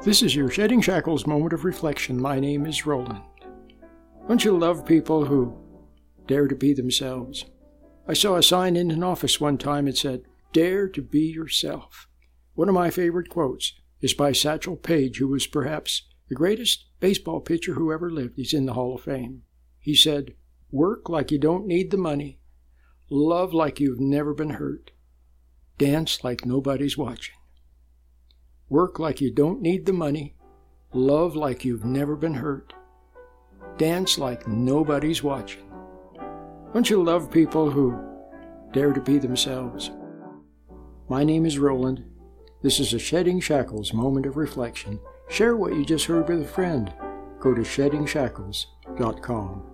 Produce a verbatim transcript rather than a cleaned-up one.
This is your Shedding Shackles moment of reflection. My name is Roland. Don't you love people who dare to be themselves? I saw a sign in an office one time. It said, "Dare to be yourself." One of my favorite quotes is by Satchel Paige, who was perhaps the greatest baseball pitcher who ever lived. He's in the Hall of Fame. He said, "Work like you don't need the money. Love like you've never been hurt. Dance like nobody's watching." Work like you don't need the money. Love like you've never been hurt. Dance like nobody's watching. Don't you love people who dare to be themselves? My name is Roland. This is a Shedding Shackles moment of reflection. Share what you just heard with a friend. Go to shedding shackles dot com.